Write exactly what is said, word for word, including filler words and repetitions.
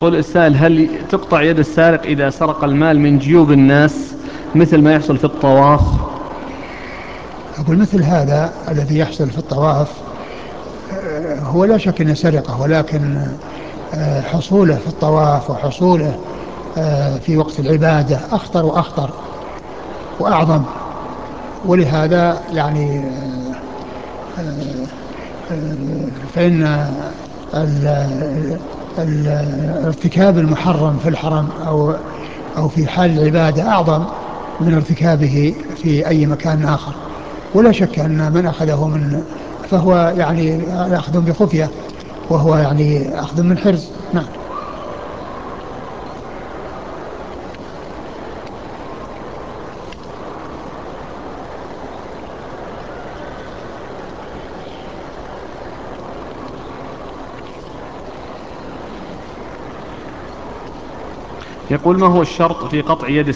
يقول السائل: هل تقطع يد السارق إذا سرق المال من جيوب الناس مثل ما يحصل في الطواف؟ أقول مثل هذا الذي يحصل في الطواف آه، هو لا شك أنه سرقة، ولكن آه، حصوله في الطواف وحصوله آه، في وقت العبادة أخطر وأخطر وأعظم. ولهذا يعني آه، آه، آه، فإن ال- ال- ارتكاب المحرم في الحرم أو أو في حال العبادة أعظم من ارتكابه في أي مكان آخر. ولا شك أن من أخذه من فهو يعني أخذ بخفية، وهو يعني أخذ من حرز. نعم. يقول: ما هو الشرط في قطع يد